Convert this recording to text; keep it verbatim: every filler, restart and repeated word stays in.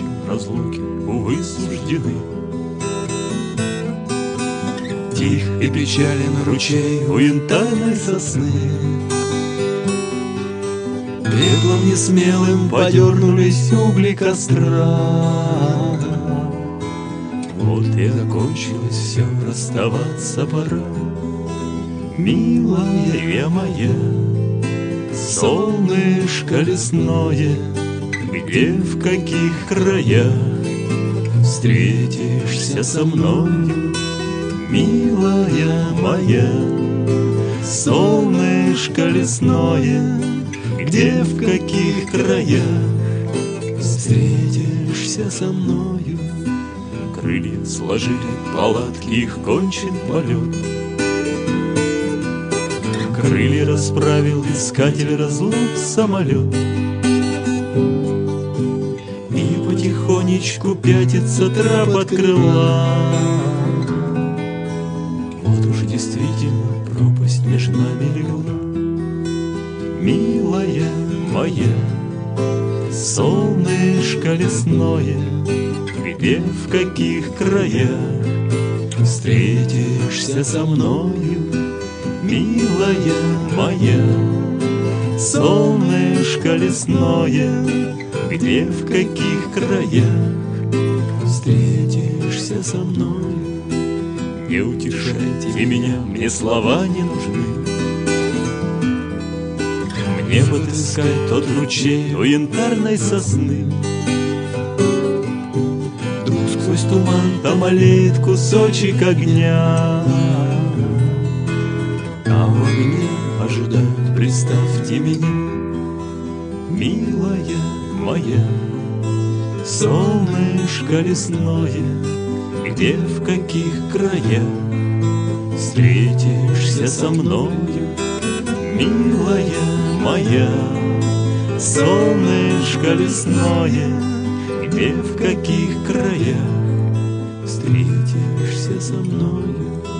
разлуки, увы, суждены. Тих и печален ручей у янтарной сосны. Пеплом несмелым подернулись угли костра. Вот и закончилось все, расставаться пора. Милая моя, солнышко лесное, где, в каких краях встретишься со мною? Милая моя, солнышко лесное, где, в каких краях встретишься со мною? Крылья сложили палатки, их кончен полет. Крылья расправил искатель разлук самолет. И потихонечку пятится трап от крыла. Вот уж действительно пропасть между нами легла. Милая моя, солнышко лесное, где, в каких краях встретишься со мною? Милая моя, солнышко лесное, где, в каких краях встретишься со мною? Не утешайте меня, мне слова не нужны. Мне подыскать тот ручей у янтарной сосны. Вдруг сквозь туман там олеет кусочек огня. Там в огне ожидают, представьте меня. Милая моя, солнышко лесное, где, в каких краях встретишься со мною? Милая моя, солнышко лесное, где, в каких краях встретишься со мною?